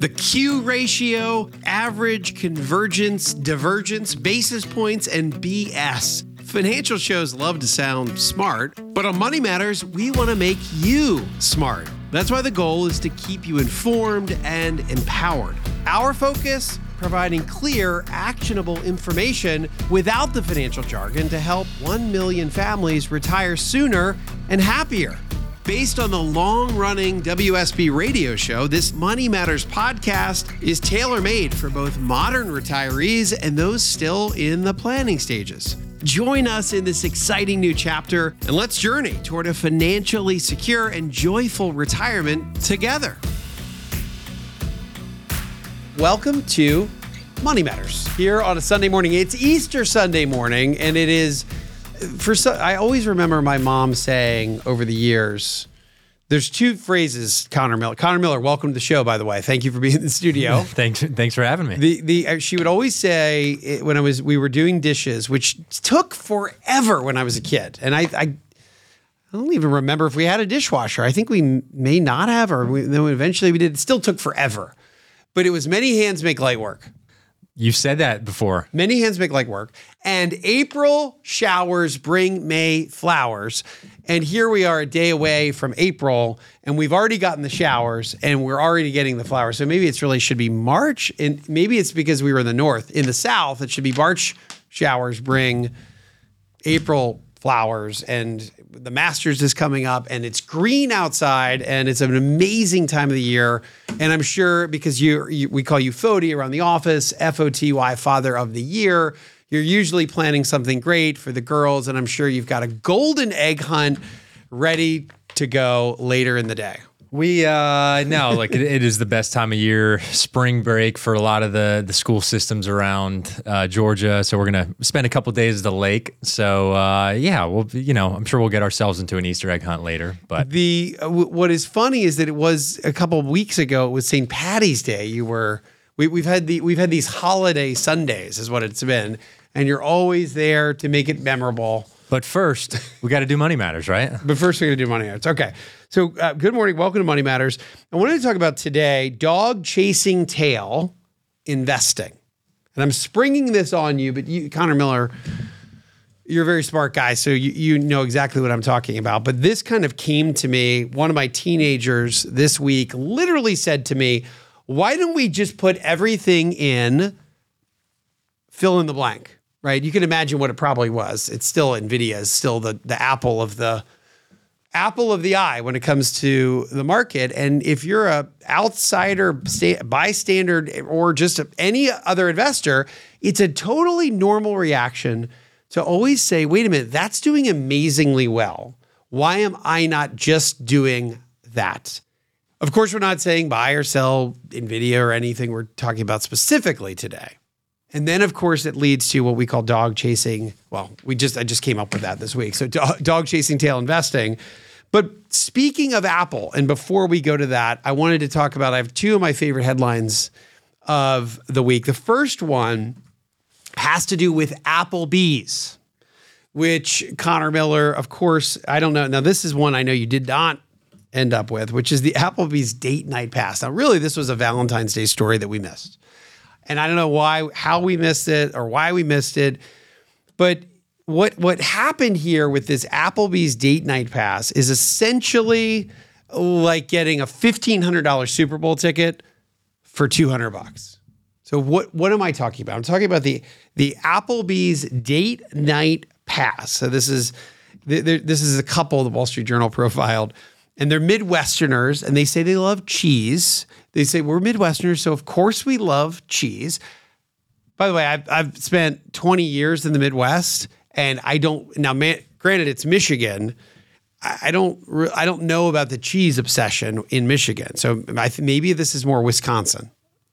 The Q ratio, average, convergence, divergence, basis points, and BS. Financial shows love to sound smart, but on Money Matters, we want to make you smart. That's why the goal is to keep you informed and empowered. Our focus, providing clear, actionable information without the financial jargon to help 1 million families retire sooner and happier. Based on the long-running WSB radio show, this Money Matters podcast is tailor-made for both modern retirees and those still in the planning stages. Join us in this exciting new chapter, and let's journey toward a financially secure and joyful retirement together. Welcome to Money Matters here on a Sunday morning. It's Easter Sunday morning, and it is, I always remember my mom saying over the years, there's two phrases, Connor Miller. Connor Miller, welcome to the show, by the way. Thank you for being in the studio. Thanks for having me. She would always say when we were doing dishes, which took forever when I was a kid, and I don't even remember if we had a dishwasher. I think we may not have, then eventually we did. It still took forever, but it was many hands make light work. You've said that before. Many hands make light work. And April showers bring May flowers. And here we are a day away from April, and we've already gotten the showers, and we're already getting the flowers. So maybe should be March, and maybe it's because we were in the north. In the south, it should be March showers bring April flowers, and the Masters is coming up, and it's green outside, and it's an amazing time of the year. And I'm sure because we call you Fody around the office, FOTY, Father of the Year, you're usually planning something great for the girls, and I'm sure you've got a golden egg hunt ready to go later in the day. It is the best time of year, spring break for a lot of the school systems around Georgia. So we're going to spend a couple days at the lake. So I'm sure we'll get ourselves into an Easter egg hunt later. But what is funny is that it was a couple of weeks ago, it was St. Patty's Day. We've had these holiday Sundays is what it's been. And you're always there to make it memorable. But first, we got to do Money Matters, right? But first, we're going to do Money Matters. Okay. So good morning. Welcome to Money Matters. I wanted to talk about today, dog chasing tail investing. And I'm springing this on you, but you, Connor Miller, you're a very smart guy, so you know exactly what I'm talking about. But this kind of came to me. One of my teenagers this week literally said to me, why don't we just put everything in fill in the blank? Right? You can imagine what it probably was. It's still NVIDIA is still the apple of the eye when it comes to the market. And if you're a outsider, bystander, or just any other investor, it's a totally normal reaction to always say, wait a minute, that's doing amazingly well. Why am I not just doing that? Of course, we're not saying buy or sell NVIDIA or anything we're talking about specifically today. And then, of course, it leads to what we call dog chasing. Well, I just came up with that this week. So dog chasing tail investing. But speaking of Apple, and before we go to that, I wanted to talk about, I have two of my favorite headlines of the week. The first one has to do with Applebee's, which Connor Miller, of course, I don't know. Now, this is one I know you did not end up with, which is the Applebee's date night pass. Now, really, this was a Valentine's Day story that we missed. And I don't know how we missed it or why we missed it. But what happened here with this Applebee's date night pass is essentially like getting a $1,500 Super Bowl ticket for $200. So what am I talking about? I'm talking about the Applebee's date night pass. So this is a couple the Wall Street Journal profiled. And they're Midwesterners, and they say they love cheese. They say, we're Midwesterners, so of course we love cheese. By the way, I've spent 20 years in the Midwest, and granted, it's Michigan. I don't know about the cheese obsession in Michigan. So maybe this is more Wisconsin.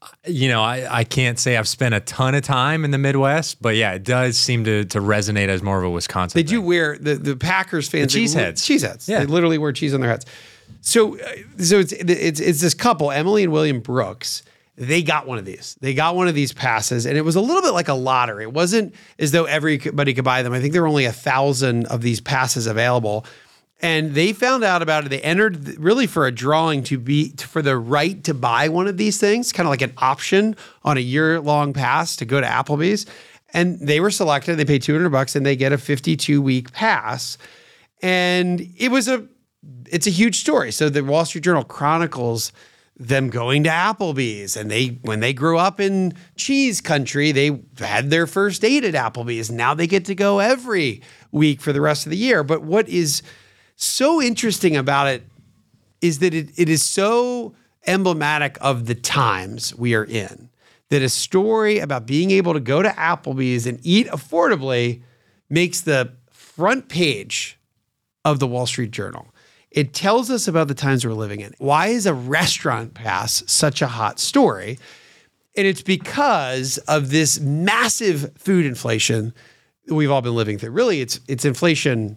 I can't say I've spent a ton of time in the Midwest, but yeah, it does seem to resonate as more of a Wisconsin They thing. do wear, the Packers fans. The cheeseheads. Cheeseheads. Yeah. They literally wear cheese on their heads. So it's this couple, Emily and William Brooks. They got one of these. They got one of these passes, and it was a little bit like a lottery. It wasn't as though everybody could buy them. I think there were only 1,000 of these passes available. And they found out about it. They entered really for a drawing for the right to buy one of these things, kind of like an option on a year-long pass to go to Applebee's. And they were selected. They paid $200 and they get a 52-week pass. And it's a huge story. So the Wall Street Journal chronicles them going to Applebee's, and when they grew up in cheese country, they had their first date at Applebee's. And now they get to go every week for the rest of the year. But what is so interesting about it is that it is so emblematic of the times we are in, that a story about being able to go to Applebee's and eat affordably makes the front page of the Wall Street Journal. It tells us about the times we're living in. Why is a restaurant pass such a hot story? And it's because of this massive food inflation that we've all been living through. Really, it's inflation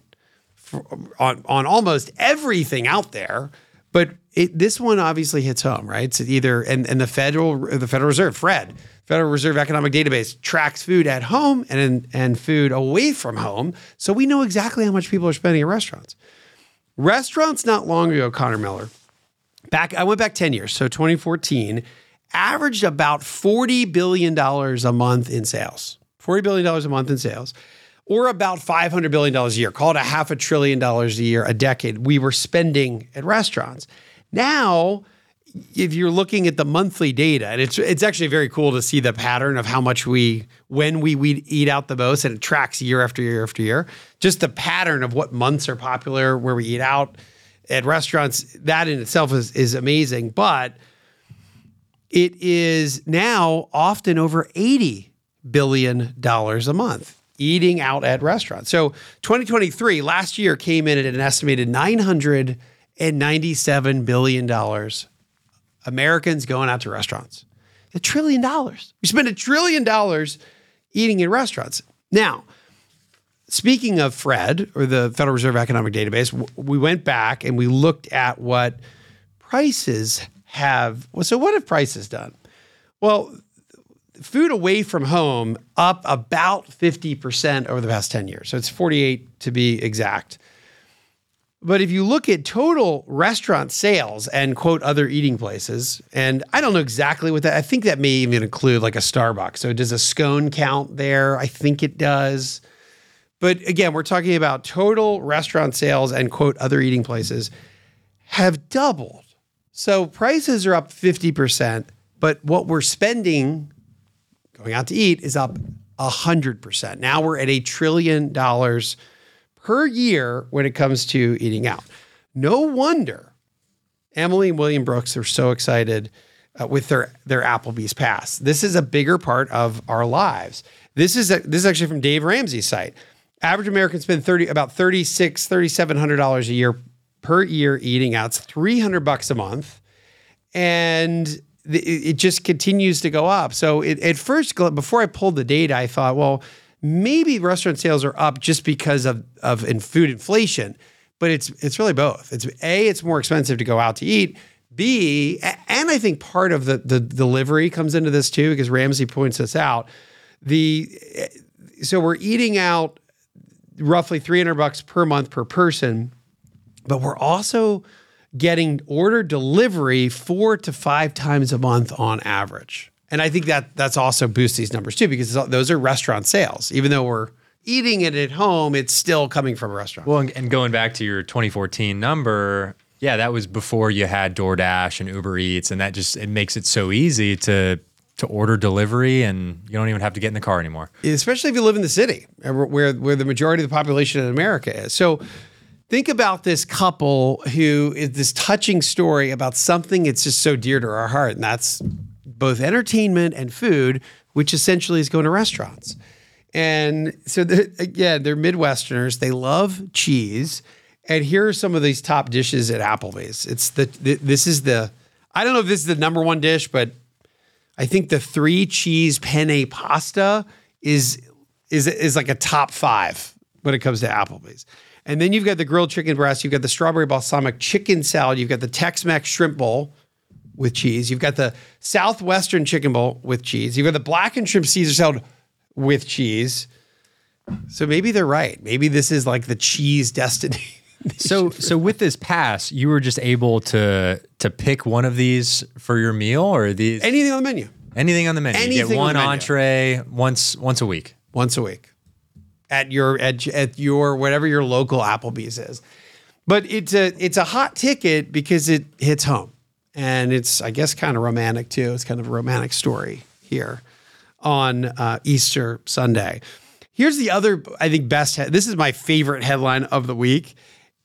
on almost everything out there, but this one obviously hits home, right? So and the Federal Reserve, Federal Reserve Economic Database, tracks food at home and food away from home, so we know exactly how much people are spending at restaurants. Restaurants not long ago, Connor Miller, I went back 10 years, so 2014, averaged about $40 billion a month in sales. $40 billion a month in sales, or about $500 billion a year. Call it $500 billion a year, a decade, we were spending at restaurants. Now, if you're looking at the monthly data, and it's actually very cool to see the pattern of how much when we eat out the most, and it tracks year after year after year. Just the pattern of what months are popular, where we eat out at restaurants, that in itself is amazing. But it is now often over $80 billion a month eating out at restaurants. So 2023, last year, came in at an estimated $997 billion. Americans going out to restaurants. $1 trillion. We spend $1 trillion eating in restaurants. Now, speaking of FRED, or the Federal Reserve Economic Database, we went back and we looked at what prices have. So what have prices done? Well, food away from home up about 50% over the past 10 years. So it's 48 to be exact. But if you look at total restaurant sales and quote other eating places, and I don't know exactly what that, I think that may even include like a Starbucks. So does a scone count there? I think it does. But again, we're talking about total restaurant sales and quote other eating places have doubled. So prices are up 50%, but what we're spending going out to eat is up 100%. Now we're at $1 trillion per year when it comes to eating out. No wonder Emily and William Brooks are so excited with their Applebee's pass. This is a bigger part of our lives. This is actually from Dave Ramsey's site. Average American spend about $3,700 a year per year eating out. It's $300 a month, and it just continues to go up. So at first, before I pulled the data, I thought, well, maybe restaurant sales are up just because of food inflation, but it's really both. It's A, it's more expensive to go out to eat. B, and I think part of the delivery comes into this too, because Ramsey points this out. So we're eating out roughly $300 per month per person, but we're also getting order delivery 4 to 5 times a month on average. And I think that's also boosts these numbers too, because those are restaurant sales. Even though we're eating it at home, it's still coming from a restaurant. Well, and going back to your 2014 number, yeah, that was before you had DoorDash and Uber Eats, and it makes it so easy to order delivery, and you don't even have to get in the car anymore. Especially if you live in the city, where the majority of the population in America is. So think about this couple who is this touching story about something that's just so dear to our heart, and that's both entertainment and food, which essentially is going to restaurants. And so, they're Midwesterners. They love cheese. And here are some of these top dishes at Applebee's. I don't know if this is the number one dish, but I think the 3 cheese penne pasta is like a top 5 when it comes to Applebee's. And then you've got the grilled chicken breast. You've got the strawberry balsamic chicken salad. You've got the Tex-Mex shrimp bowl with cheese. You've got the Southwestern chicken bowl with cheese. You've got the blackened shrimp Caesar salad with cheese. So maybe they're right. Maybe this is like the cheese destiny So with this pass, you were just able to pick one of these for your meal, or are these Anything on the menu. anything on the menu? You Anything get on one the menu. entree once a week. Once a week at your whatever your local Applebee's is. But it's a hot ticket because it hits home. And it's, I guess, kind of romantic too. It's kind of a romantic story here on Easter Sunday. Here's the other, I think, this is my favorite headline of the week.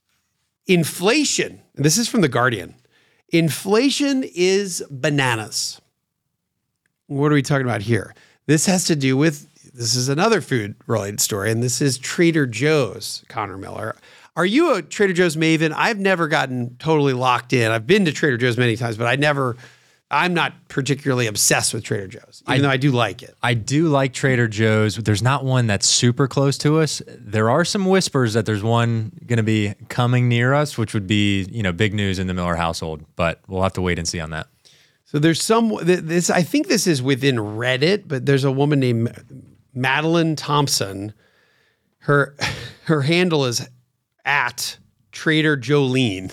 Inflation. This is from The Guardian. Inflation is bananas. What are we talking about here? This has to do with, this is another food related story, and this is Trader Joe's, Connor Miller. Are you a Trader Joe's maven? I've never gotten totally locked in. I've been to Trader Joe's many times, but I'm not particularly obsessed with Trader Joe's, even though I do like it. I do like Trader Joe's. There's not one that's super close to us. There are some whispers that there's one going to be coming near us, which would be, big news in the Miller household, but we'll have to wait and see on that. So there's I think this is within Reddit, but there's a woman named Madeline Thompson. Her handle is at Trader Jolene.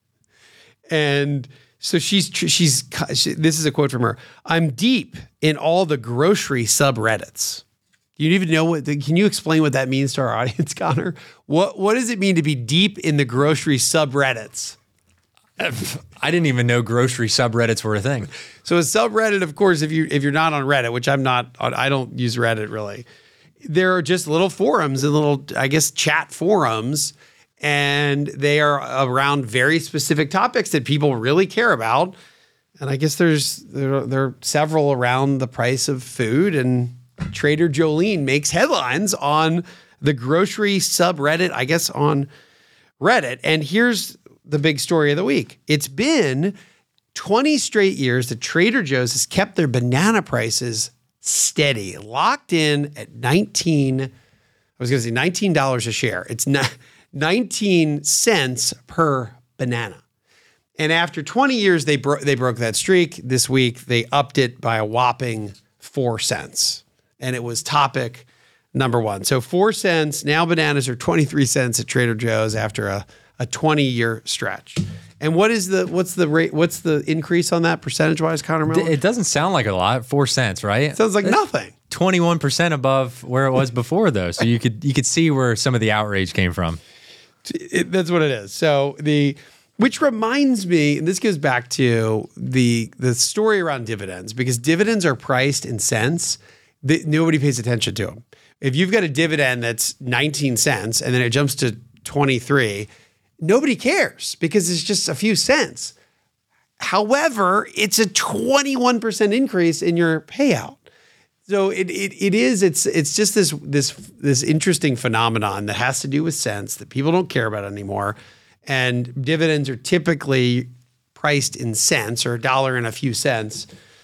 And so this is a quote from her. I'm deep in all the grocery subreddits. Do you even know can you explain what that means to our audience, Connor? What does it mean to be deep in the grocery subreddits? I didn't even know grocery subreddits were a thing. So a subreddit, of course, if you're not on Reddit, which I'm not, I don't use Reddit really. There are just little forums and little, I guess, chat forums, and they are around very specific topics that people really care about. And I guess there are several around the price of food, and Trader Jolene makes headlines on the grocery subreddit, I guess, on Reddit. And here's the big story of the week. It's been 20 straight years that Trader Joe's has kept their banana prices steady, locked in at $19 a share. It's not 19 cents per banana. And after 20 years, they broke that streak. This week, they upped it by a whopping 4 cents. And it was topic number one. So 4 cents. Now bananas are 23 cents at Trader Joe's after a 20-year stretch. And what's the rate? What's the increase on that percentage-wise, Connor Miller? It doesn't sound like a lot, 4 cents, right? Sounds like nothing. 21% above where it was before, though. So you could see where some of the outrage came from. That's what it is. So which reminds me, and this goes back to the story around dividends, because dividends are priced in cents. Nobody pays attention to them. If you've got a dividend that's 19 cents and then it jumps to 23, nobody cares because it's just a few cents. However, it's a 21% increase in your payout. So it's just this interesting phenomenon that has to do with cents that people don't care about anymore. And dividends are typically priced in cents, or $1 and a few cents.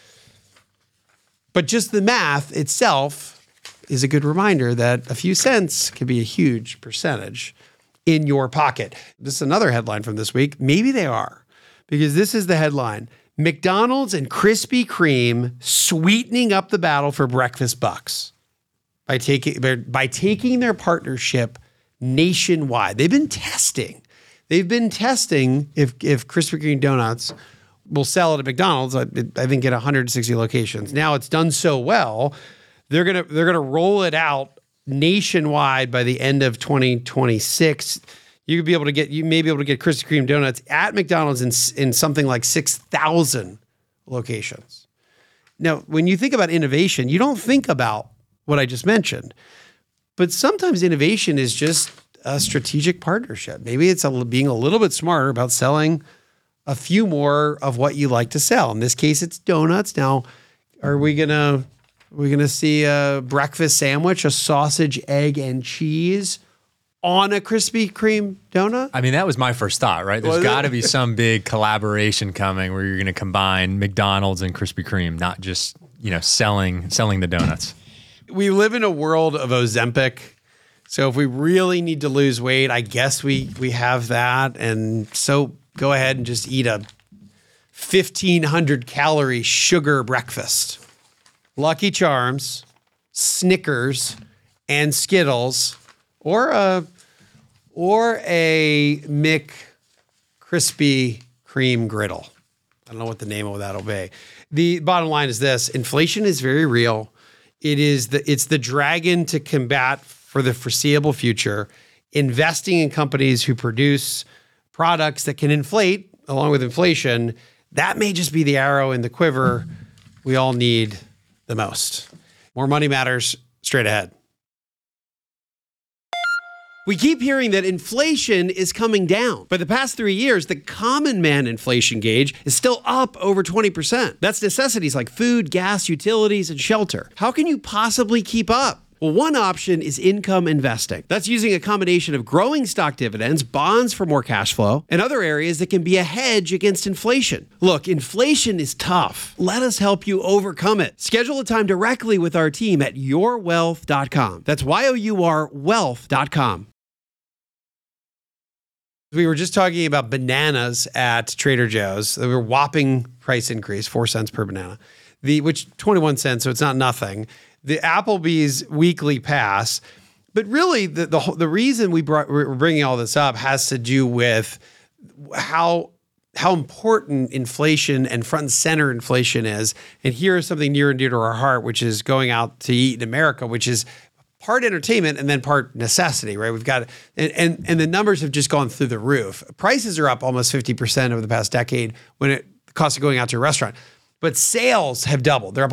But just the math itself is a good reminder that a few cents can be a huge percentage in your pocket. This is another headline from this week. Maybe they are, because this is the headline: McDonald's and Krispy Kreme sweetening up the battle for breakfast bucks by taking their partnership nationwide. They've been testing if Krispy Kreme donuts will sell it at McDonald's. I think at 160 locations. Now it's done so well, they're gonna roll it out nationwide by the end of 2026. You may be able to get Krispy Kreme donuts at McDonald's in something like 6,000 locations. Now, when you think about innovation, you don't think about what I just mentioned, but sometimes innovation is just a strategic partnership. Maybe it's being a little bit smarter about selling a few more of what you like to sell. In this case, it's donuts. Now, are we gonna see a breakfast sandwich, a sausage, egg, and cheese on a Krispy Kreme donut? I mean, that was my first thought, right? There's got to be some big collaboration coming where you're going to combine McDonald's and Krispy Kreme, not just, selling the donuts. We live in a world of Ozempic. So if we really need to lose weight, I guess we have that. And so go ahead and just eat a 1,500 calorie sugar breakfast. Lucky Charms, Snickers, and Skittles, or or a McCrispy Cream Griddle. I don't know what the name of that'll be. The bottom line is this: inflation is very real. It's the dragon to combat for the foreseeable future. Investing in companies who produce products that can inflate along with inflation, that may just be the arrow in the quiver we all need the most. More Money Matters straight ahead. We keep hearing that inflation is coming down. But the past 3 years, the common man inflation gauge is still up over 20%. That's necessities like food, gas, utilities, and shelter. How can you possibly keep up? Well, one option is income investing. That's using a combination of growing stock dividends, bonds for more cash flow, and other areas that can be a hedge against inflation. Look, inflation is tough. Let us help you overcome it. Schedule a time directly with our team at yourwealth.com. That's YOUR wealth.com. We were just talking about bananas at Trader Joe's. They were whopping price increase, 4 cents per banana, which 21 cents, so it's not nothing. The Applebee's weekly pass. But really, the reason we're bringing all this up has to do with how important inflation and front and center inflation is. And here is something near and dear to our heart, which is going out to eat in America, which is part entertainment and then part necessity, right? We've got, and the numbers have just gone through the roof. Prices are up almost 50% over the past decade when the cost of going out to a restaurant. But sales have doubled. They're up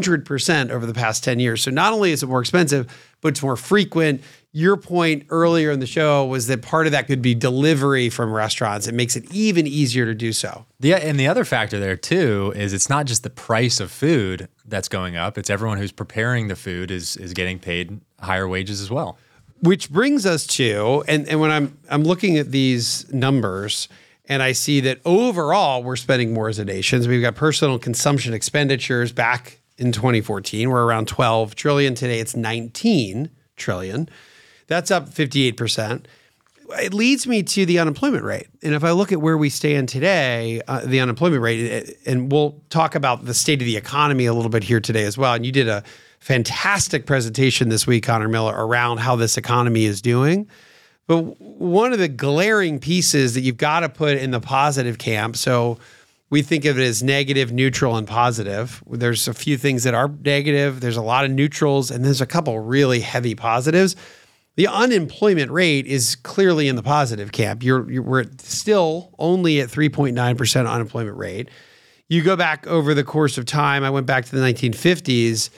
100% over the past 10 years. So not only is it more expensive, but it's more frequent. Your point earlier in the show was that part of that could be delivery from restaurants. It makes it even easier to do so. Yeah, and the other factor there too is it's not just the price of food that's going up. It's everyone who's preparing the food is getting paid higher wages as well. Which brings us to, and when I'm looking at these numbers, and I see that overall we're spending more as a nation. So we've got personal consumption expenditures back in 2014. We're around 12 trillion. Today it's 19 trillion. That's up 58%. It leads me to the unemployment rate. And if I look at where we stand today, the unemployment rate, and we'll talk about the state of the economy a little bit here today as well. And you did a fantastic presentation this week, Connor Miller, around how this economy is doing. But one of the glaring pieces that you've got to put in the positive camp, so we think of it as negative, neutral, and positive. There's a few things that are negative. There's a lot of neutrals, and there's a couple really heavy positives. The unemployment rate is clearly in the positive camp. We're still only at 3.9% unemployment rate. You go back over the course of time, I went back to the 1950s.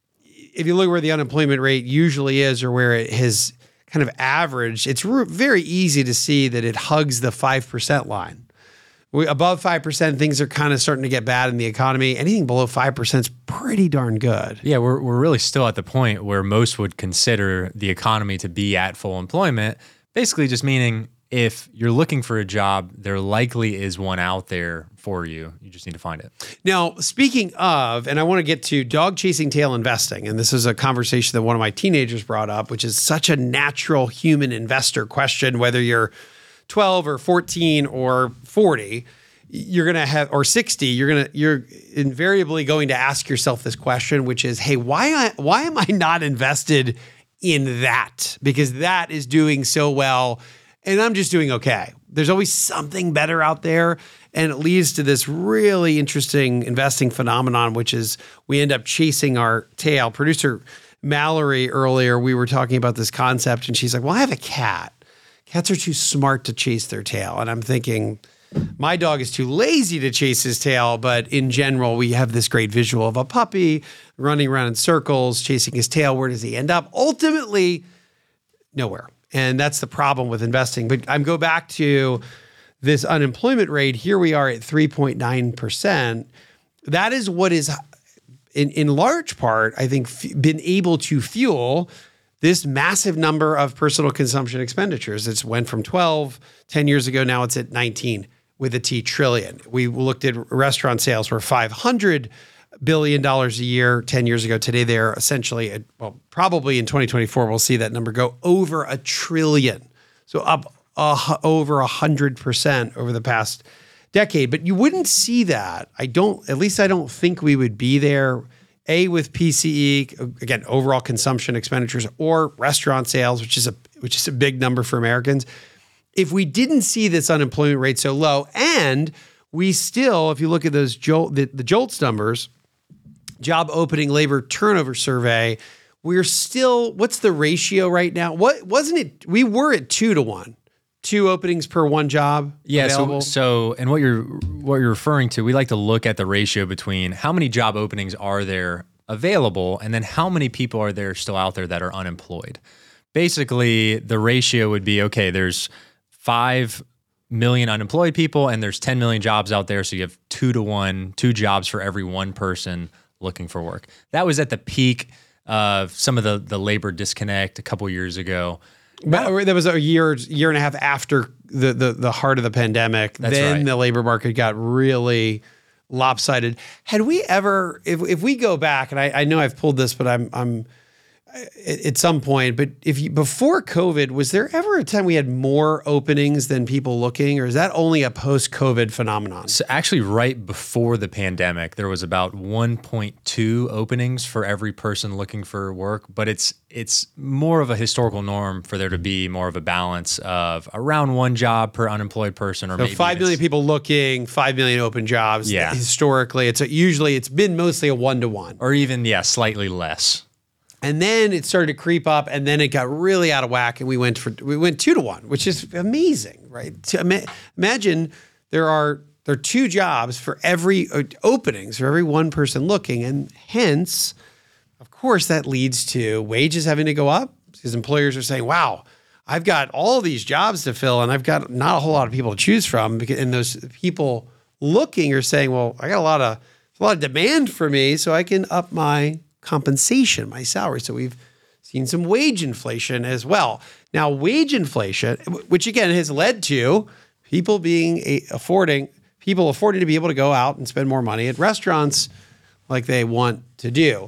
If you look where the unemployment rate usually is or where it has kind of averaged, it's very easy to see that it hugs the 5% line. Above 5%, things are kind of starting to get bad in the economy. Anything below 5% is pretty darn good. Yeah, we're really still at the point where most would consider the economy to be at full employment, basically just meaning if you're looking for a job, there likely is one out there for you. You just need to find it. Now, speaking of, and I want to get to dog chasing tail investing, and this is a conversation that one of my teenagers brought up, which is such a natural human investor question, whether you're 12 or 14 or 40, you're going to have, or 60, you're invariably going to ask yourself this question, which is, hey, why am I not invested in that? Because that is doing so well and I'm just doing okay. There's always something better out there. And it leads to this really interesting investing phenomenon, which is we end up chasing our tail. Producer Mallory earlier, we were talking about this concept and she's like, well, I have a cat. Cats are too smart to chase their tail. And I'm thinking, my dog is too lazy to chase his tail. But in general, we have this great visual of a puppy running around in circles, chasing his tail. Where does he end up? Ultimately, nowhere. And that's the problem with investing. But I go back to this unemployment rate. Here we are at 3.9%. That is what is, in large part, I think, been able to fuel this massive number of personal consumption expenditures. It's went from 12, 10 years ago, now it's at 19 with a T trillion. We looked at restaurant sales were $500 billion a year 10 years ago. Today, they're essentially, probably in 2024, we'll see that number go over $1 trillion. So up over 100% over the past decade. But you wouldn't see that. I don't think we would be there, with PCE, again, overall consumption expenditures, or restaurant sales, which is which is a big number for Americans. If we didn't see this unemployment rate so low, and we still, if you look at those the JOLTS numbers, job opening labor turnover survey, we're still, what's the ratio right now? What wasn't it? We were at 2-to-1, 2 openings per 1 job. Yeah. Available. So, and what you're referring to, we like to look at the ratio between how many job openings are there available, and then how many people are there still out there that are unemployed. Basically, the ratio would be, okay, there's 5 million unemployed people and there's 10 million jobs out there. So you have 2-to-1, 2 jobs for every 1 person looking for work. That was at the peak of some of the labor disconnect a couple years ago. But that was a year and a half after the heart of the pandemic. That's then right. The labor market got really lopsided. Had we ever, if we go back, and I know I've pulled this, but I'm at some point, but before COVID, was there ever a time we had more openings than people looking, or is that only a post-COVID phenomenon? So actually, right before the pandemic, there was about 1.2 openings for every person looking for work, but it's more of a historical norm for there to be more of a balance of around 1 job per unemployed person, or So maybe 5 million people looking, 5 million open jobs. Yeah. Historically, it's been mostly a 1-to-1. or even slightly less. And then it started to creep up, and then it got really out of whack, and we went 2-to-1, which is amazing, right? Imagine there are 2 jobs for every openings for every 1 person looking, and hence, of course, that leads to wages having to go up because employers are saying, "Wow, I've got all these jobs to fill, and I've got not a whole lot of people to choose from." And those people looking are saying, "Well, I got a lot of demand for me, so I can up my compensation, my salary." So we've seen some wage inflation as well. Now, wage inflation, which again has led to people affording to be able to go out and spend more money at restaurants like they want to do.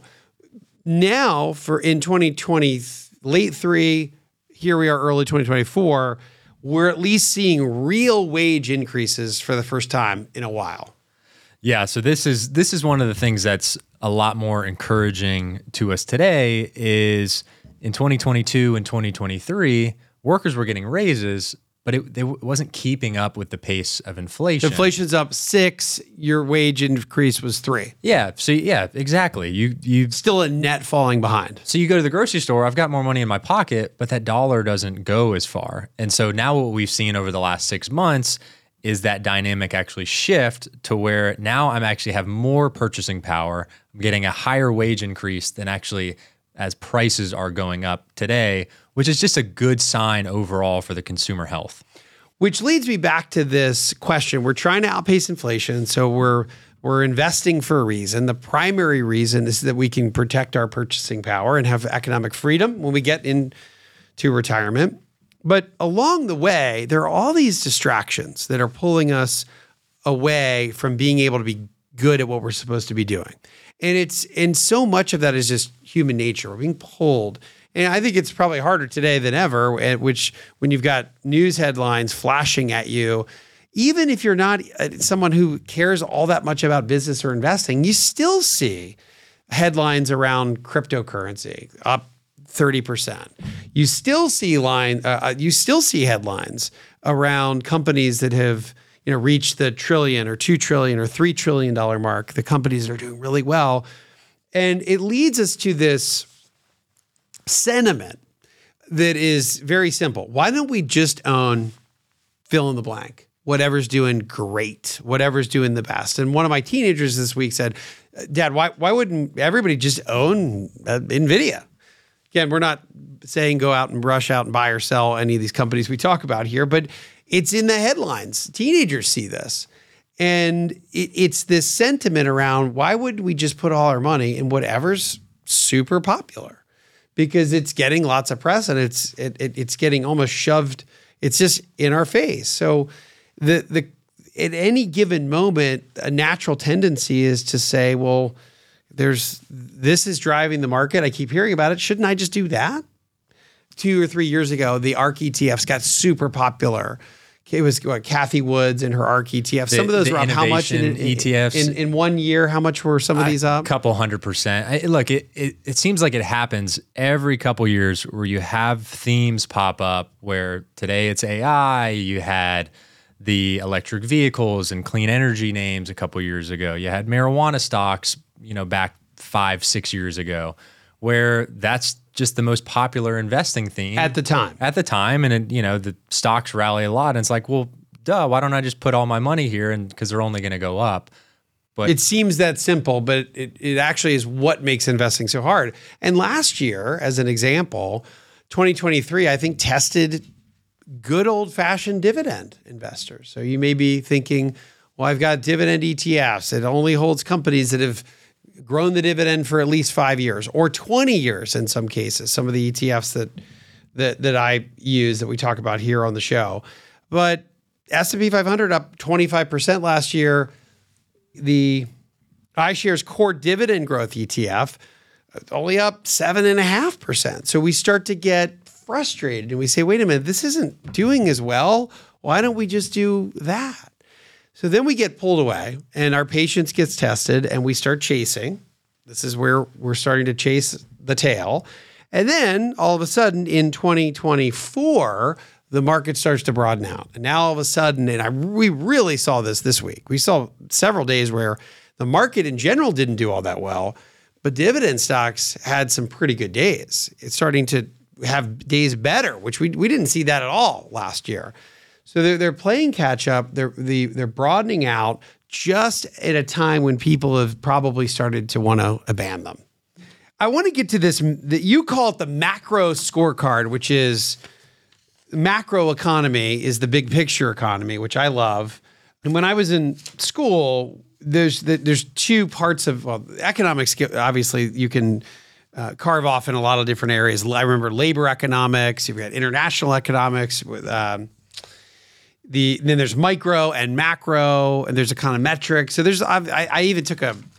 Now, in 2020, late 3, here we are early 2024, we're at least seeing real wage increases for the first time in a while. Yeah, so this is one of the things that's a lot more encouraging to us today is in 2022 and 2023, workers were getting raises, but it wasn't keeping up with the pace of inflation. Inflation's up 6, your wage increase was 3. Yeah, so exactly. You Still a net falling behind. So you go to the grocery store, I've got more money in my pocket, but that dollar doesn't go as far. And so now what we've seen over the last 6 months is that dynamic actually shift to where now I'm actually have more purchasing power. I'm getting a higher wage increase than actually as prices are going up today, which is just a good sign overall for the consumer health. Which leads me back to this question. We're trying to outpace inflation, so we're investing for a reason. The primary reason is that we can protect our purchasing power and have economic freedom when we get into retirement. But along the way, there are all these distractions that are pulling us away from being able to be good at what we're supposed to be doing. And so much of that is just human nature. We're being pulled. And I think it's probably harder today than ever, when you've got news headlines flashing at you, even if you're not someone who cares all that much about business or investing, you still see headlines around cryptocurrency up 30%. You still see headlines around companies that have reached the $1 trillion or $2 trillion or $3 trillion mark, the companies that are doing really well. And it leads us to this sentiment that is very simple. Why don't we just own fill in the blank? Whatever's doing great, whatever's doing the best. And one of my teenagers this week said, "Dad, why wouldn't everybody just own NVIDIA?" Again, we're not saying go out and rush out and buy or sell any of these companies we talk about here, but it's in the headlines. Teenagers see this. And it's this sentiment around, why would we just put all our money in whatever's super popular? Because it's getting lots of press and it's getting almost shoved. It's just in our face. So at any given moment, a natural tendency is to say, well, this is driving the market. I keep hearing about it. Shouldn't I just do that? 2 or 3 years ago, the ARK ETFs got super popular. it was Kathy Woods and her ARK ETF. Some of those were up. How much in ETFs in 1 year? How much were some of these up? A couple 100%. Look, it seems like it happens every couple years where you have themes pop up where today it's AI. You had the electric vehicles and clean energy names a couple years ago. You had marijuana stocks, back 5-6 years ago, where that's just the most popular investing theme at the time. And the stocks rally a lot, and it's like, well, duh, why don't I just put all my money here? And because they're only going to go up. But it seems that simple, but it actually is what makes investing so hard. And last year, as an example, 2023, I think tested good old-fashioned dividend investors. So you may be thinking, well, I've got dividend ETFs. It only holds companies that have grown the dividend for at least 5 years or 20 years in some cases. Some of the ETFs that I use that we talk about here on the show. But S&P 500 up 25% last year. The iShares Core Dividend Growth ETF only up 7.5%. So we start to get frustrated and we say, wait a minute, this isn't doing as well. Why don't we just do that? So then we get pulled away and our patience gets tested and we start chasing. This is where we're starting to chase the tail. And then all of a sudden in 2024, the market starts to broaden out. And now all of a sudden, we really saw this week. We saw several days where the market in general didn't do all that well, but dividend stocks had some pretty good days. It's starting to have days better, which we didn't see that at all last year. So they're playing catch up. They're broadening out just at a time when people have probably started to want to abandon them. I want to get to this. You call it the macro scorecard, which is macro economy is the big picture economy, which I love. And when I was in school, there's two parts of economics. Obviously, you can carve off in a lot of different areas. I remember labor economics. You've got international economics with. Then there's micro and macro, and there's econometrics. So I even took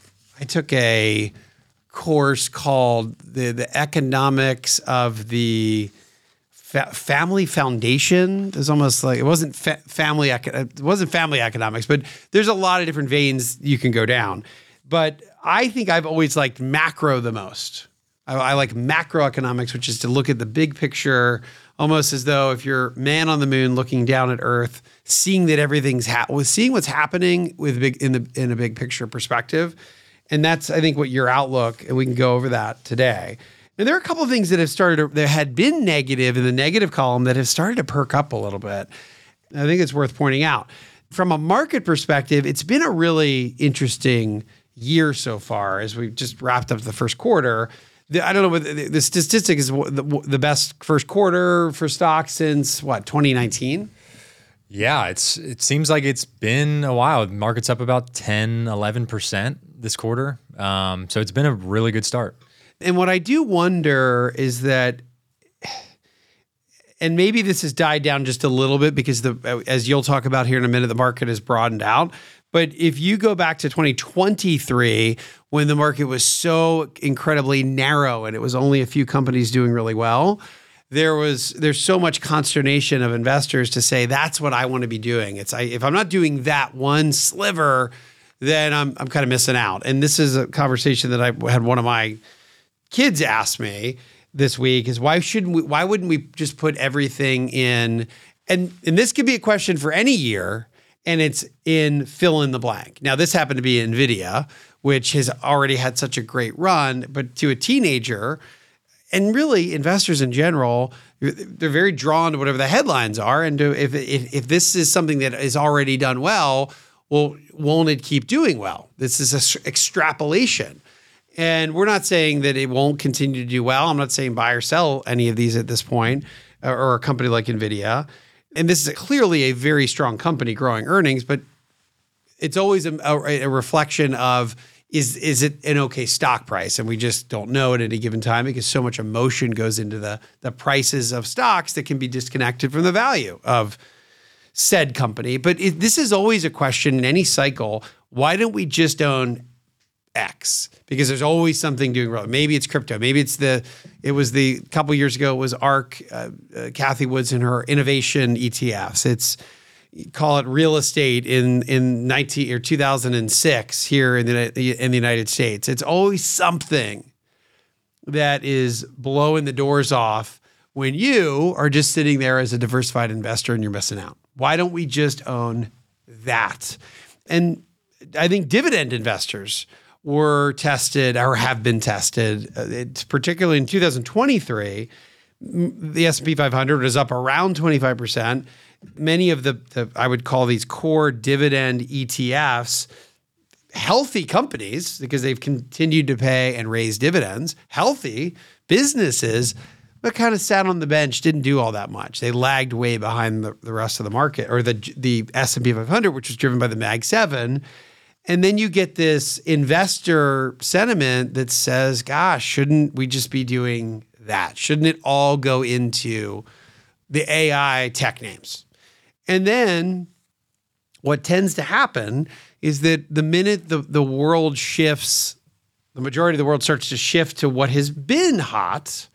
a course called the economics of the family foundation. It's almost like it wasn't family economics, but there's a lot of different veins you can go down. But I think I've always liked macro the most. I like macroeconomics, which is to look at the big picture, almost as though if you're man on the moon looking down at Earth, seeing that everything's seeing what's happening in a big picture perspective. And that's, I think, what your outlook, and we can go over that today. And there are a couple of things that had been negative in the negative column that have started to perk up a little bit. I think it's worth pointing out. From a market perspective, it's been a really interesting year so far as we've just wrapped up the first quarter. I don't know what the statistic is the best first quarter for stocks since 2019? Yeah, it seems like it's been a while. The market's up about 10, 11% this quarter. So it's been a really good start. And what I do wonder is that, and maybe this has died down just a little bit because as you'll talk about here in a minute, the market has broadened out. But if you go back to 2023, when the market was so incredibly narrow and it was only a few companies doing really well, there's so much consternation of investors to say, that's what I want to be doing. If I'm not doing that one sliver, then I'm kind of missing out. And this is a conversation that I had one of my kids ask me this week is why wouldn't we just put everything in? And this could be a question for any year, and it's in fill in the blank. Now, this happened to be NVIDIA, which has already had such a great run, but to a teenager, and really investors in general, they're very drawn to whatever the headlines are. And if this is something that is already done well, won't it keep doing well? This is an extrapolation. And we're not saying that it won't continue to do well. I'm not saying buy or sell any of these at this point, or a company like NVIDIA. And this is clearly a very strong company growing earnings, but it's always a reflection of, is it an okay stock price? And we just don't know at any given time because so much emotion goes into the prices of stocks that can be disconnected from the value of said company. But this is always a question in any cycle. Why don't we just own X? Because there's always something doing wrong. Maybe it's crypto. Maybe it was a couple years ago, it was ARK, Kathy Woods and her innovation ETFs. call it real estate in 2006 here in the United States. It's always something that is blowing the doors off when you are just sitting there as a diversified investor and you're missing out. Why don't we just own that? And I think dividend investors were tested or have been tested. It's particularly in 2023, the S&P 500 was up around 25%. Many of the I would call these core dividend ETFs, healthy companies because they've continued to pay and raise dividends, healthy businesses, but kind of sat on the bench, didn't do all that much. They lagged way behind the rest of the market, or the S&P 500, which was driven by the Mag 7. And then you get this investor sentiment that says, gosh, shouldn't we just be doing that? Shouldn't it all go into the AI tech names? And then what tends to happen is that the minute the world shifts, the majority of the world starts to shift to what has been hot,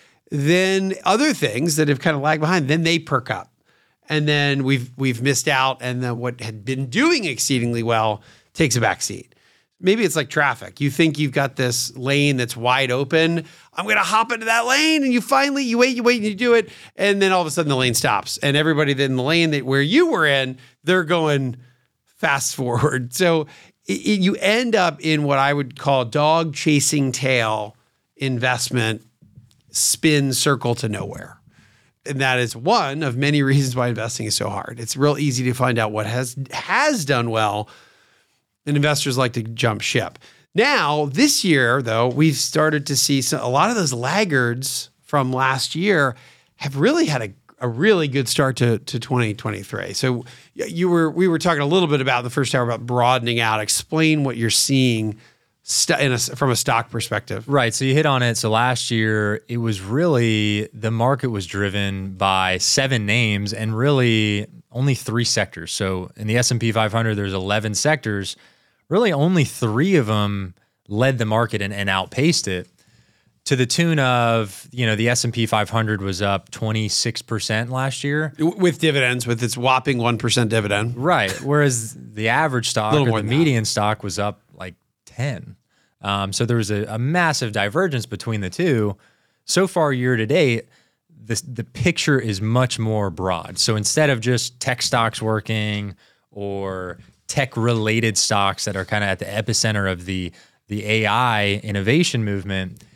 then other things that have kind of lagged behind, then they perk up. And then we've missed out, and then what had been doing exceedingly well takes a back seat. Maybe it's like traffic. You think you've got this lane that's wide open. I'm going to hop into that lane. And you wait, and you do it. And then all of a sudden the lane stops. And everybody in the lane where you were in, they're going fast forward. So you end up in what I would call dog chasing tail investment spin circle to nowhere. And that is one of many reasons why investing is so hard. It's real easy to find out what has done well, and investors like to jump ship. Now, this year, though, we've started to see a lot of those laggards from last year have really had a really good start to 2023. So we were talking a little bit about in the first hour about broadening out. Explain what you're seeing from a stock perspective. Right. So you hit on it. So last year, it was really, the market was driven by 7 names and really only 3 sectors. So in the S&P 500, there's 11 sectors. Really only 3 of them led the market and outpaced it, to the tune of, the S&P 500 was up 26% last year. With dividends, with its whopping 1% dividend. Right. Whereas the average stock or the median stock was up like 10. So there was a massive divergence between the two. So far year to date, the picture is much more broad. So instead of just tech stocks working or tech-related stocks that are kind of at the epicenter of the AI innovation movement,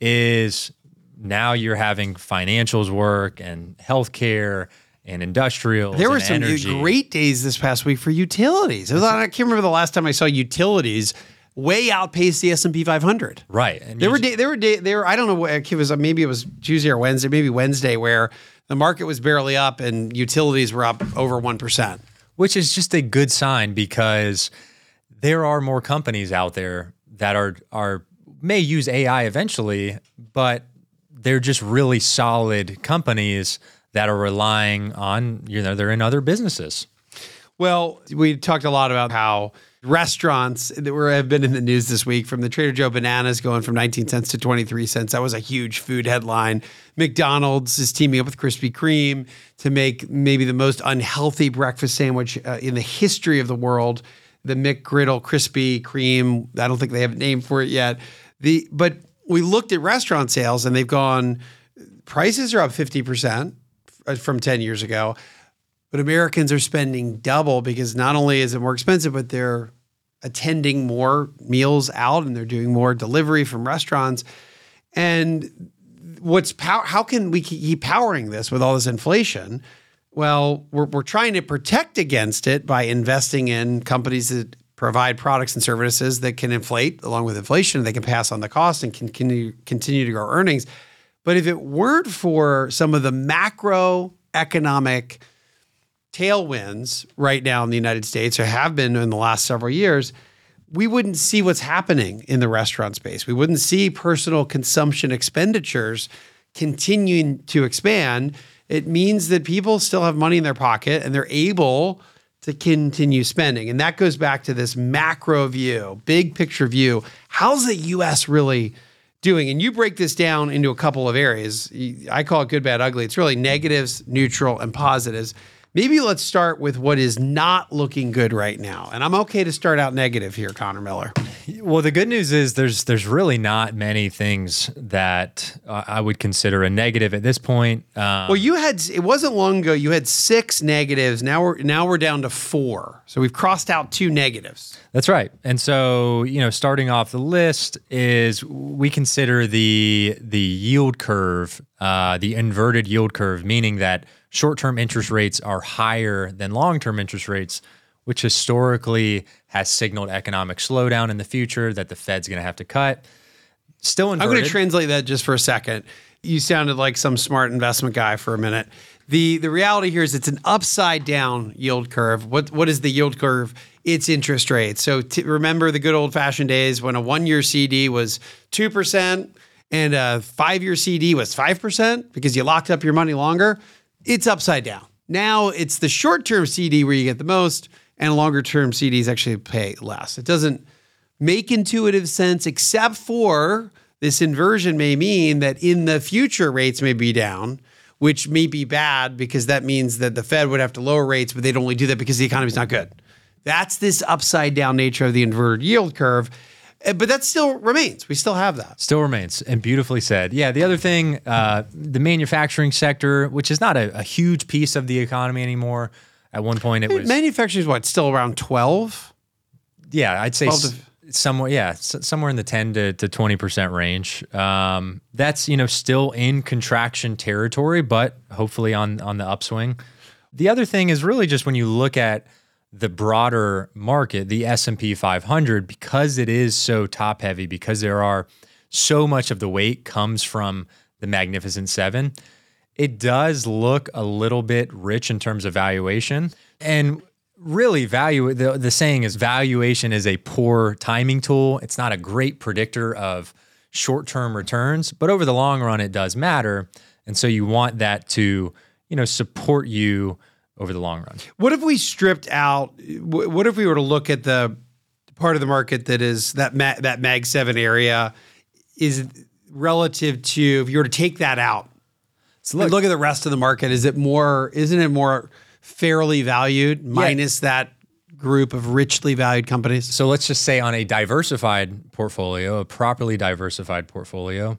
is now you're having financials work and healthcare and industrials. There were some energy. Great days this past week for utilities. I can't remember the last time I saw utilities way outpace the S&P 500. Right. And there were I don't know what it was. Maybe it was Tuesday or Wednesday, maybe Wednesday, where the market was barely up and utilities were up over 1%. Which is just a good sign, because there are more companies out there that may use AI eventually, but they're just really solid companies that are relying on, they're in other businesses. Well, we talked a lot about how restaurants that have been in the news this week, from the Trader Joe bananas going from 19 cents to 23 cents. That was a huge food headline. McDonald's is teaming up with Krispy Kreme to make maybe the most unhealthy breakfast sandwich in the history of the world, the McGriddle Krispy Kreme. I don't think they have a name for it yet. But we looked at restaurant sales, and they've gone, prices are up 50% from 10 years ago. But Americans are spending double, because not only is it more expensive, but they're attending more meals out and they're doing more delivery from restaurants. And how can we keep powering this with all this inflation? Well, we're trying to protect against it by investing in companies that provide products and services that can inflate along with inflation. They can pass on the cost and continue to grow earnings. But if it weren't for some of the macroeconomic tailwinds right now in the United States, or have been in the last several years, we wouldn't see what's happening in the restaurant space. We wouldn't see personal consumption expenditures continuing to expand. It means that people still have money in their pocket and they're able to continue spending. And that goes back to this macro view, big picture view. How's the U.S. really doing? And you break this down into a couple of areas. I call it good, bad, ugly. It's really negatives, neutral, and positives. Maybe let's start with what is not looking good right now. And I'm okay to start out negative here, Connor Miller. Well, the good news is there's really not many things that I would consider a negative at this point. Well, it wasn't long ago, you had 6 negatives. Now we're down to 4. So we've crossed out 2 negatives. That's right. And so, starting off the list is we consider the yield curve, the inverted yield curve, meaning that short-term interest rates are higher than long-term interest rates, which historically has signaled economic slowdown in the future that the Fed's going to have to cut. Still inverted. I'm going to translate that just for a second. You sounded like some smart investment guy for a minute. The reality here is it's an upside down yield curve. What is the yield curve? It's interest rates. So remember the good old fashioned days when a 1-year CD was 2% and a 5-year CD was 5% because you locked up your money longer. It's upside down. Now it's the short-term CD where you get the most, and longer-term CDs actually pay less. It doesn't make intuitive sense, except for this inversion may mean that in the future rates may be down, which may be bad because that means that the Fed would have to lower rates, but they'd only do that because the economy's not good. That's this upside-down nature of the inverted yield curve. But that still remains. We still have that. Still remains, and beautifully said. Yeah, the other thing, the manufacturing sector, which is not a huge piece of the economy anymore. At one point, it was... Manufacturing is what, still around 12? Yeah, I'd say somewhere in the 10 to 20% range. That's, still in contraction territory, but hopefully on the upswing. The other thing is really just when you look at the broader market, the S&P 500, because it is so top heavy, because there are so much of the weight comes from the Magnificent Seven, it does look a little bit rich in terms of valuation. And really the saying is valuation is a poor timing tool. It's not a great predictor of short-term returns, but over the long run, it does matter. And so you want that to, support you over the long run. What if we stripped out, what if we were to look at the part of the market that is that Mag 7 area is relative to, if you were to take that out, so look at the rest of the market, isn't it more fairly valued minus that group of richly valued companies? So let's just say on a diversified portfolio, a properly diversified portfolio,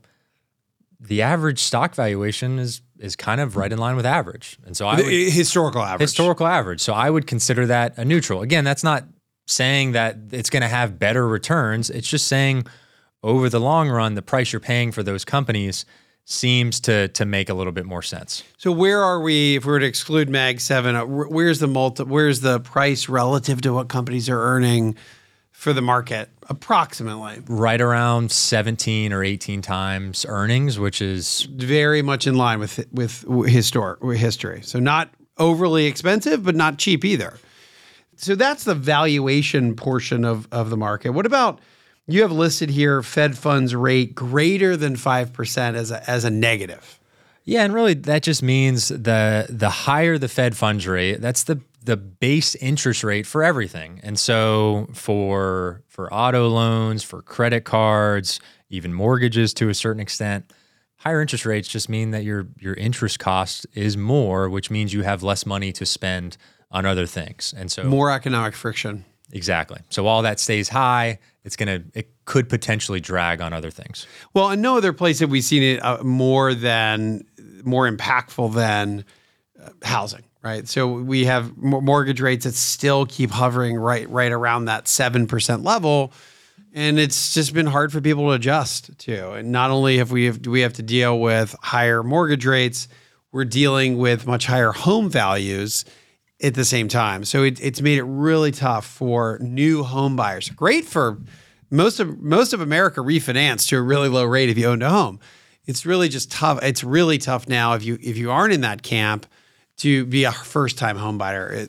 the average stock valuation is kind of right in line with average. And so historical average. So I would consider that a neutral. Again, that's not saying that it's going to have better returns. It's just saying over the long run, the price you're paying for those companies seems to make a little bit more sense. So where are we, if we were to exclude Mag 7, where's the price relative to what companies are earning for the market, approximately? Right around 17 or 18 times earnings, which is very much in line with history. So not overly expensive, but not cheap either. So that's the valuation portion of the market. What about, you have listed here Fed funds rate greater than 5% as a negative? Yeah, and really that just means the higher the Fed funds rate, that's the base interest rate for everything. And so for auto loans, for credit cards, even mortgages to a certain extent, higher interest rates just mean that your interest cost is more, which means you have less money to spend on other things. And so more economic friction. Exactly. So while that stays high, it could potentially drag on other things. Well, and no other place have we seen it more impactful than housing, right? So we have mortgage rates that still keep hovering right around that 7% level, and it's just been hard for people to adjust to. And not only do we have to deal with higher mortgage rates, we're dealing with much higher home values at the same time. So it's made it really tough for new home buyers. Great for most of America refinance to a really low rate if you owned a home. It's really just tough. It's really tough now if you aren't in that camp to be a first-time home buyer.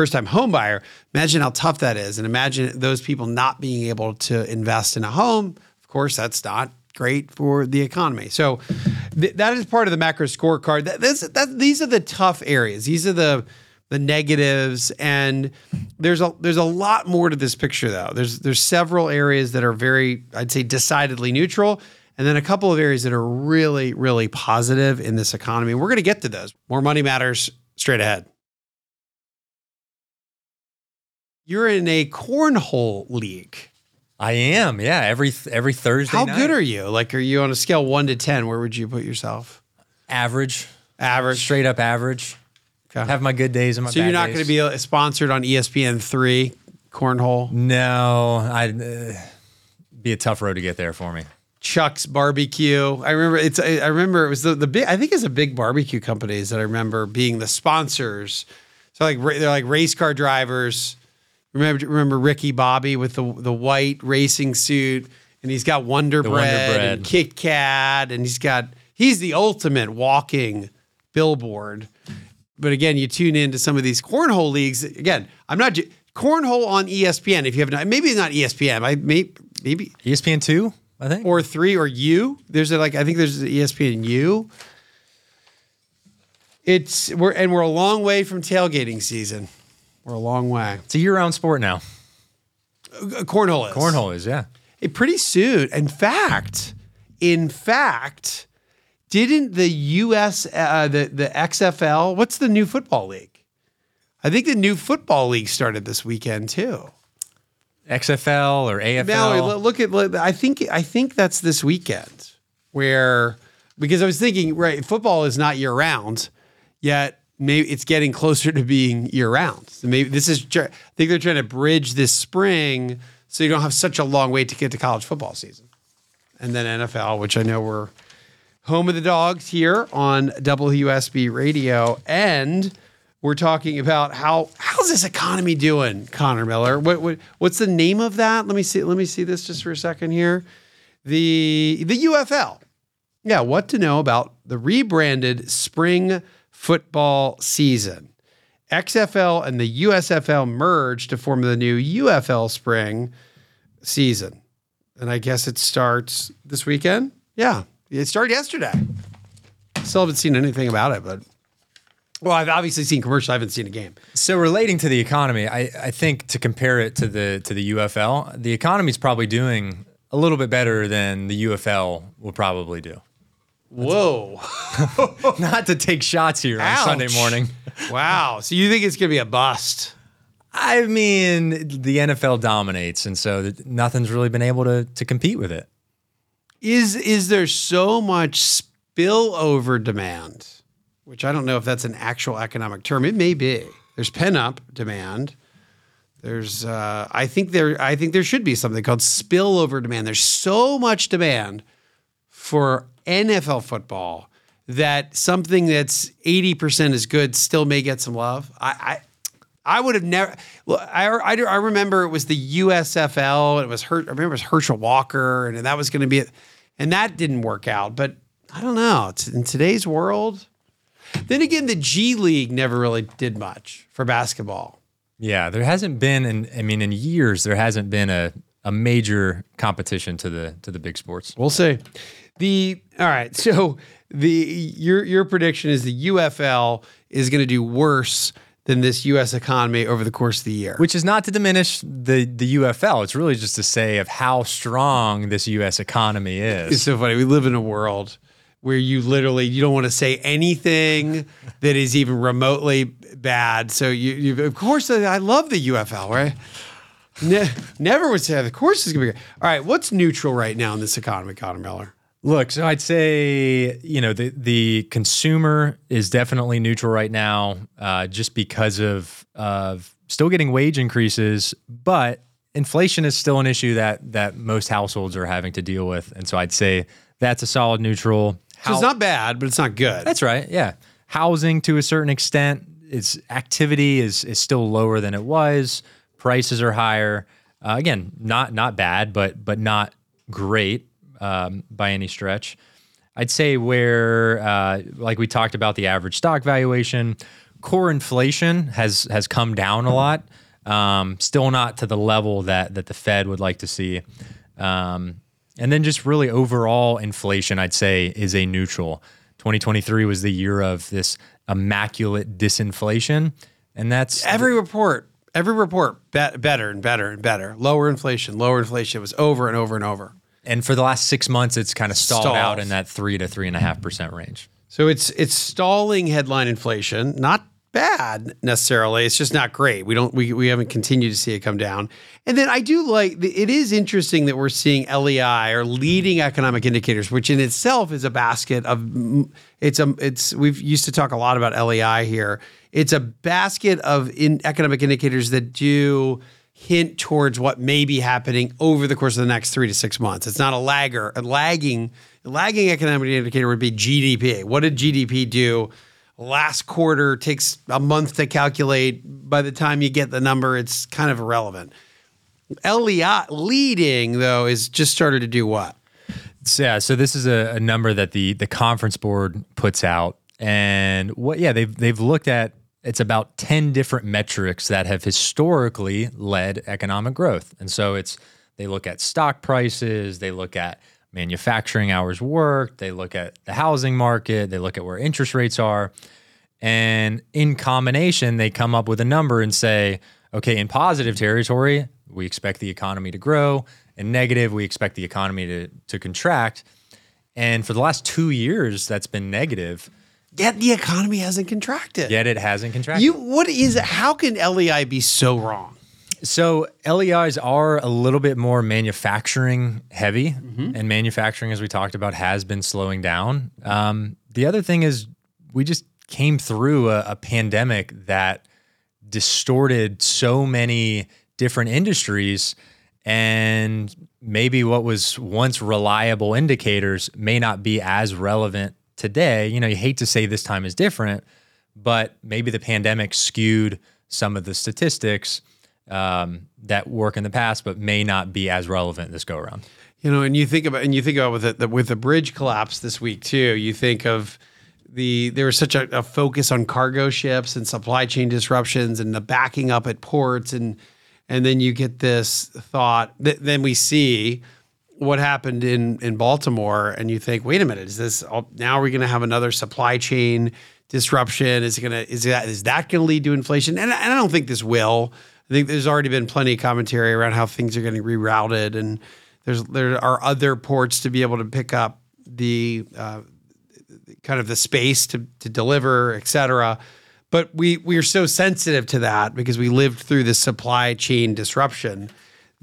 Imagine how tough that is, and imagine those people not being able to invest in a home. Of course, that's not great for the economy. So that is part of the macro scorecard. These are the tough areas. These are the negatives, and there's a lot more to this picture though. There's several areas that are very, I'd say, decidedly neutral, and then a couple of areas that are really, really positive in this economy. We're going to get to those. More Money Matters straight ahead. you're in a cornhole league. I am. Yeah. Every Thursday How night. good are you? Like, are you on a scale 1 to 10? Where would you put yourself? Average. Average. Straight up average. Okay. Have my good days and my So bad you're not days. going to be sponsored on ESPN3 cornhole? No. I'd be a tough road to get there for me. Chuck's Barbecue. I remember it was the big. I think it's a big barbecue companies that I remember being the sponsors. So like they're like race car drivers. Remember Ricky Bobby with the white racing suit, and he's got Wonder Bread and Kit Kat, and he's the ultimate walking billboard. But again, you tune into some of these cornhole leagues. Again, I'm not cornhole on ESPN. If you have not, maybe it's not ESPN. Maybe ESPN2, I think, or 3 or U. There's I think there's ESPN U. We're a long way from tailgating season. We're a long way. It's a year-round sport now. Cornhole is. Cornhole is, yeah. Pretty soon. In fact, didn't the US, the XFL, what's the new football league? I think the new football league started this weekend too. XFL or AFL. Now look at. I think that's this weekend. Because I was thinking, right, football is not year round, yet maybe it's getting closer to being year round. So maybe I think they're trying to bridge this spring so you don't have such a long wait to get to college football season, and then NFL, which I know we're home of the dogs here on WSB Radio, and we're talking about how's this economy doing, Connor Miller? What's the name of that? Let me see this just for a second here. The UFL. Yeah, what to know about the rebranded spring football season. XFL and the USFL merged to form the new UFL spring season. And I guess it starts this weekend? Yeah, it started yesterday. Still haven't seen anything about it, but I've obviously seen commercials. I haven't seen a game. So relating to the economy, I think to compare it to the UFL, the economy's probably doing a little bit better than the UFL will probably do. Whoa. Not to take shots here Ouch. on Sunday morning. Wow. So you think it's going to be a bust? I mean, the NFL dominates, and so nothing's really been able to compete with it. Is there so much spillover demand, which I don't know if that's an actual economic term. It may be. There's pent-up demand. There's I think there should be something called spillover demand. There's so much demand for NFL football that something that's 80% as good still may get some love. I would have never. I remember it was the USFL. I remember it was Herschel Walker, and that was going to be it, and that didn't work out. But I don't know. It's in today's world. Then again, the G League never really did much for basketball. Yeah, there hasn't been, in years, there hasn't been a major competition to the big sports. We'll see. All right. So your prediction is the UFL is going to do worse than this U.S. economy over the course of the year. Which is not to diminish the UFL. It's really just to say of how strong this U.S. economy is. It's so funny. We live in a world where you don't want to say anything that is even remotely bad. So you of course, I love the UFL, right? Never would say, of course it's going to be great. All right, what's neutral right now in this economy, Connor Miller? Look, so I'd say, the consumer is definitely neutral right now, just because of still getting wage increases, but inflation is still an issue that most households are having to deal with. And so I'd say that's a solid neutral. So it's not bad, but it's not good. That's right. Yeah. Housing to a certain extent, its activity is still lower than it was. Prices are higher. Again, not bad, but not great by any stretch. I'd say where, like we talked about the average stock valuation, core inflation has come down a lot. Still not to the level that the Fed would like to see. And then just really overall inflation, I'd say, is a neutral. 2023 was the year of this immaculate disinflation. And that's every report, better and better and better. Lower inflation. It was over and over and over. And for the last 6 months, it's kind of stalled out in that 3 to 3.5% range. So it's stalling headline inflation, not bad necessarily. It's just not great. We haven't continued to see it come down. And then I do it is interesting that we're seeing LEI or leading economic indicators, which in itself is a basket of we've used to talk a lot about LEI here. It's a basket of economic indicators that do hint towards what may be happening over the course of the next 3 to 6 months. It's not a lagger. A lagging economic indicator would be GDP. What did GDP do last quarter? Takes a month to calculate. By the time you get the number, it's kind of irrelevant. LEI leading, though, is just started to do what? So this is a number that the Conference Board puts out. And they've looked at, it's about 10 different metrics that have historically led economic growth. And so they look at stock prices, they look at manufacturing hours worked, they look at the housing market, they look at where interest rates are. And in combination, they come up with a number and say, okay, in positive territory, we expect the economy to grow. In negative, we expect the economy to contract. And for the last 2 years, that's been negative. Yet the economy hasn't contracted. Yet it hasn't contracted. How can LEI be so wrong? So LEIs are a little bit more manufacturing heavy, and manufacturing, as we talked about, has been slowing down. The other thing is we just came through a pandemic that distorted so many different industries, and maybe what was once reliable indicators may not be as relevant today. You hate to say this time is different, but maybe the pandemic skewed some of the statistics that work in the past, but may not be as relevant this go around. And you think about with the bridge collapse this week too. You think of there was such a focus on cargo ships and supply chain disruptions and the backing up at ports, and then you get this thought that then we see what happened in Baltimore, and you think, wait a minute, now are we going to have another supply chain disruption? Is that going to lead to inflation? And I don't think this will. I think there's already been plenty of commentary around how things are getting rerouted, and there are other ports to be able to pick up the kind of the space to deliver, et cetera. But we are so sensitive to that because we lived through the supply chain disruption.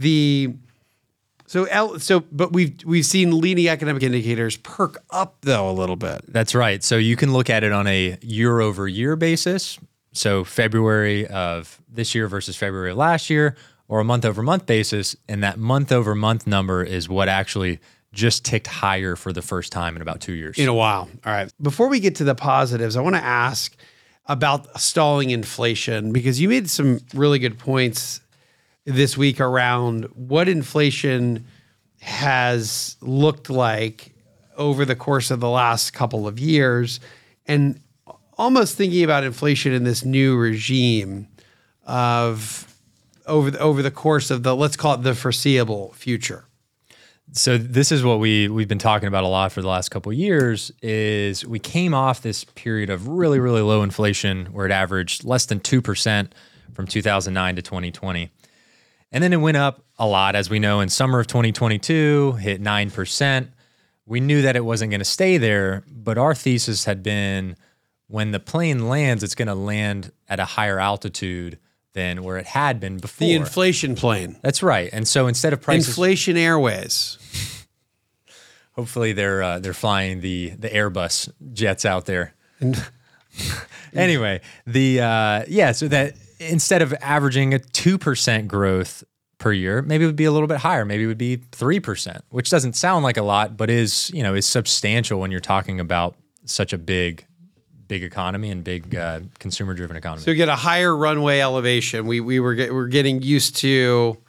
But we've seen leading economic indicators perk up though a little bit. That's right. So you can look at it on a year over year basis. So February of this year versus February of last year, or a month over month basis. And that month over month number is what actually just ticked higher for the first time in about 2 years. In a while. All right. Before we get to the positives, I want to ask about stalling inflation, because you made some really good points this week around what inflation has looked like over the course of the last couple of years, and almost thinking about inflation in this new regime of over the course of let's call it the foreseeable future. So this is what we've been talking about a lot for the last couple of years. Is we came off this period of really, really low inflation where it averaged less than 2% from 2009 to 2020. And then it went up a lot, as we know, in summer of 2022, hit 9%. We knew that it wasn't going to stay there, but our thesis had been when the plane lands, it's going to land at a higher altitude than where it had been before. The inflation plane. That's right. And so instead of prices... Inflation Airways. Hopefully they're flying the Airbus jets out there. Anyway, so that instead of averaging a 2% growth per year, maybe it would be a little bit higher. Maybe it would be 3%, which doesn't sound like a lot, but is substantial when you're talking about such a big economy and big consumer-driven economy. So you get a higher runway elevation. We're getting used to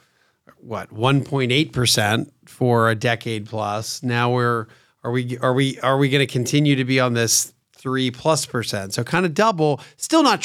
1.8% for a decade plus. Now are we going to continue to be on this 3+%? So kind of double. Still not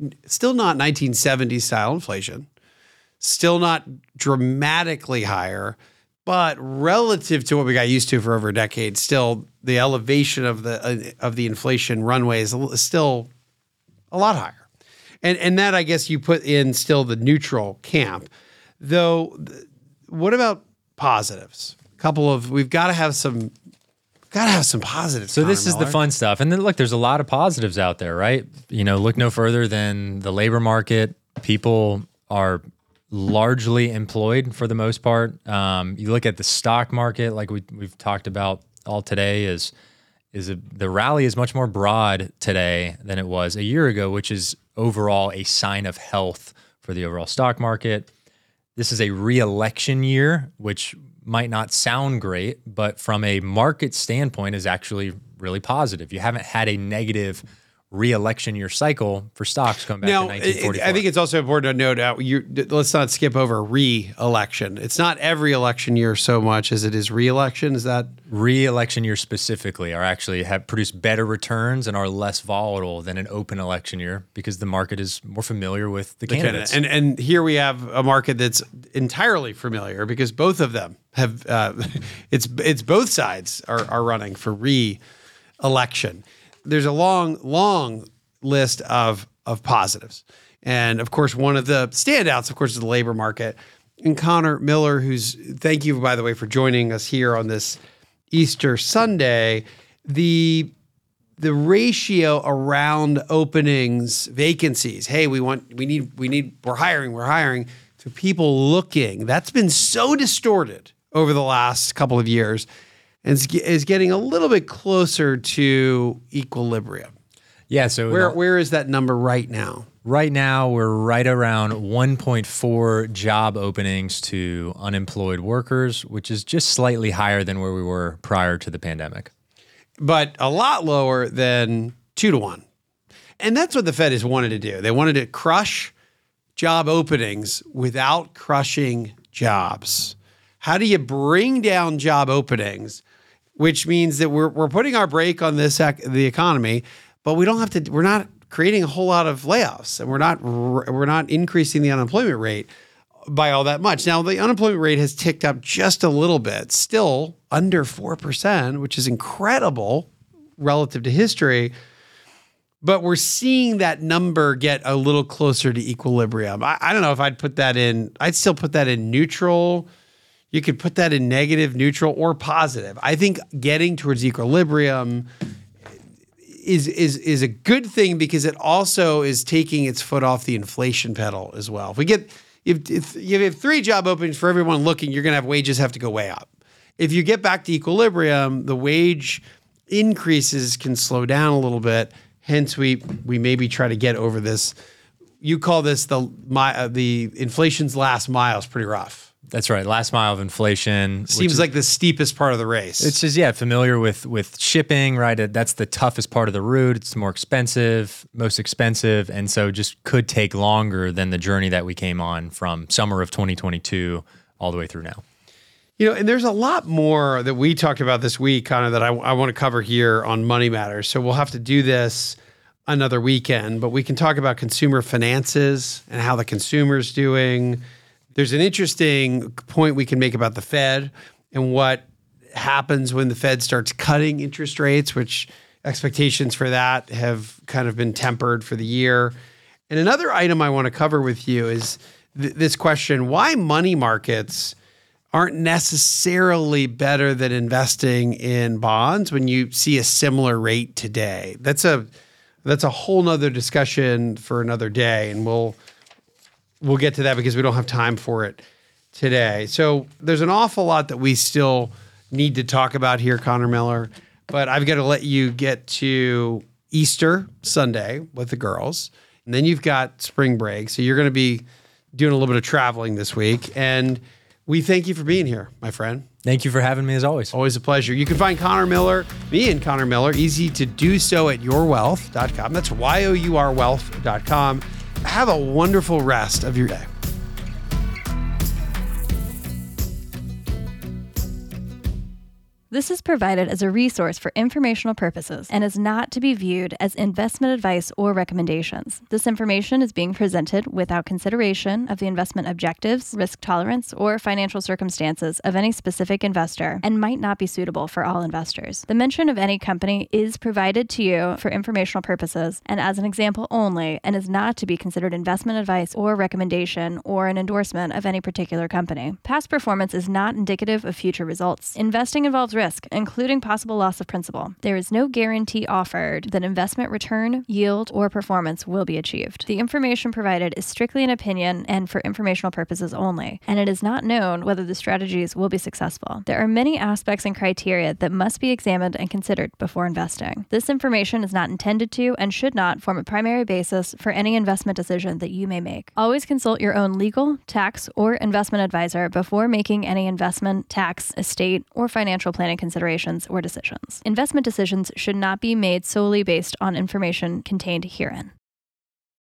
1970s style inflation. Still not dramatically higher, but relative to what we got used to for over a decade, still the elevation of the inflation runway is still a lot higher. And that, I guess, you put in still the neutral camp. Though, what about positives? We've got to have some Gotta have some positives. So this Connor is the Miller. fun stuff. And then look, there's a lot of positives out there, right? Look no further than the labor market. People are largely employed for the most part. You look at the stock market, like we've talked about all today, the rally is much more broad today than it was a year ago, which is overall a sign of health for the overall stock market. This is a re-election year, which might not sound great, but from a market standpoint is actually really positive. You haven't had a negative re-election year cycle for stocks going back to 1944. I think it's also important to note, let's not skip over re-election. It's not every election year so much as it is re-election. Is that? Re-election years specifically have produced better returns and are less volatile than an open election year because the market is more familiar with the candidates. And here we have a market that's entirely familiar because both of them have, it's both sides are running for re-election. There's a long list of positives. And of course, one of the standouts, of course, is the labor market. And Connor Miller, thank you, by the way, for joining us here on this Easter Sunday. The ratio around openings, vacancies, hey, we're hiring, to people looking, that's been so distorted over the last couple of years. And is getting a little bit closer to equilibrium. Yeah. So where is that number right now? Right now, we're right around 1.4 job openings to unemployed workers, which is just slightly higher than where we were prior to the pandemic. But a lot lower than 2 to 1. And that's what the Fed has wanted to do. They wanted to crush job openings without crushing jobs. How do you bring down job openings? Which means that we're putting our brake on the economy, but we don't have to. We're not creating a whole lot of layoffs, and we're not increasing the unemployment rate by all that much. Now the unemployment rate has ticked up just a little bit, still under 4%, which is incredible relative to history. But we're seeing that number get a little closer to equilibrium. I don't know if I'd put that in. I'd still put that in neutral. You could put that in negative, neutral, or positive. I think getting towards equilibrium is a good thing because it also is taking its foot off the inflation pedal as well. If you have 3 job openings for everyone looking, you're going to have wages have to go way up. If you get back to equilibrium, the wage increases can slow down a little bit. Hence, we maybe try to get over this. You call this the inflation's last mile is pretty rough. That's right. Last mile of inflation. Seems like the steepest part of the race. It's just, familiar with shipping, right? That's the toughest part of the route. It's more expensive, most expensive. And so just could take longer than the journey that we came on from summer of 2022 all the way through now. And there's a lot more that we talked about this week, Connor, that I want to cover here on Money Matters. So we'll have to do this another weekend, but we can talk about consumer finances and how the consumer's doing. There's an interesting point we can make about the Fed and what happens when the Fed starts cutting interest rates, which expectations for that have kind of been tempered for the year. And another item I want to cover with you is this question, why money markets aren't necessarily better than investing in bonds when you see a similar rate today. That's a whole nother discussion for another day, and we'll get to that because we don't have time for it today. So there's an awful lot that we still need to talk about here, Connor Miller, but I've got to let you get to Easter Sunday with the girls, and then you've got spring break. So you're going to be doing a little bit of traveling this week, and we thank you for being here, my friend. Thank you for having me as always. Always a pleasure. You can find Connor Miller, me and Connor Miller, easy to do so at yourwealth.com. That's yourwealth.com. Have a wonderful rest of your day. This is provided as a resource for informational purposes and is not to be viewed as investment advice or recommendations. This information is being presented without consideration of the investment objectives, risk tolerance, or financial circumstances of any specific investor and might not be suitable for all investors. The mention of any company is provided to you for informational purposes and as an example only and is not to be considered investment advice or recommendation or an endorsement of any particular company. Past performance is not indicative of future results. Investing involves risk. risk, including possible loss of principal. There is no guarantee offered that investment return, yield, or performance will be achieved. The information provided is strictly an opinion and for informational purposes only, and it is not known whether the strategies will be successful. There are many aspects and criteria that must be examined and considered before investing. This information is not intended to and should not form a primary basis for any investment decision that you may make. Always consult your own legal, tax, or investment advisor before making any investment, tax, estate, or financial planning considerations or decisions. Investment decisions should not be made solely based on information contained herein.